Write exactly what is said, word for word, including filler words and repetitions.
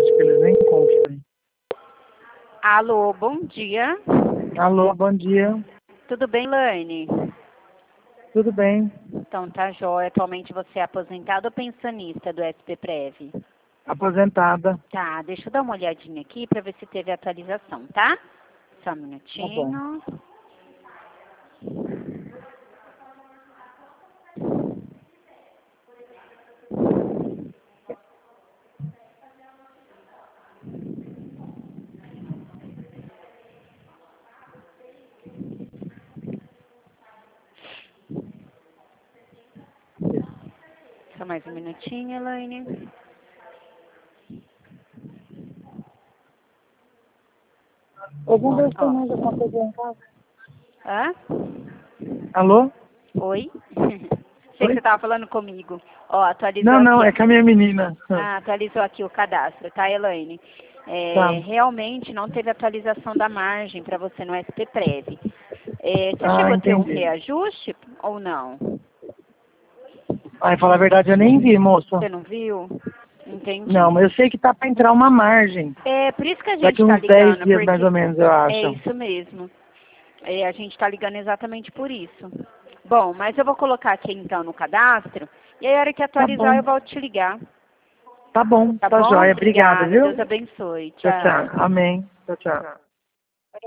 acho que eles nem compram. Alô, bom dia. Alô, bom dia. Tudo bem, Laine? Tudo bem? Então tá jóia. Atualmente você é aposentado ou pensionista do S P Prev? Aposentada. Tá, deixa eu dar uma olhadinha aqui para ver se teve atualização, tá? Só um Tá bom. minutinho. Só mais um minutinho, Elaine. Ô, vamos ver se tem Ó. mais alguma coisa em casa. Hã? Alô? Oi? Sei que você estava falando comigo. Ó, atualizou Não, não, aqui. é com a minha menina. Ah, atualizou aqui o cadastro, tá, Elaine? É, Tá. realmente não teve atualização da margem para você no S P Prev. É, você Ah, chegou a ter um entendi. reajuste ou não? Ai, falar a verdade, eu nem vi, moça. Você não viu? Entendi. Não, mas eu sei que tá pra entrar uma margem. É por isso que a gente Daqui está uns dez ligando, dias, mais porque ou menos, eu é acho. isso mesmo. É, a gente está ligando exatamente por isso. Bom, mas eu vou colocar aqui então no cadastro e aí a hora que Tá atualizar bom. eu volto te ligar. Tá bom, Tá tá bom? jóia. Obrigada, Obrigada. viu? Deus abençoe. Tchau, Tchau. tchau. Amém. Tchau, tchau.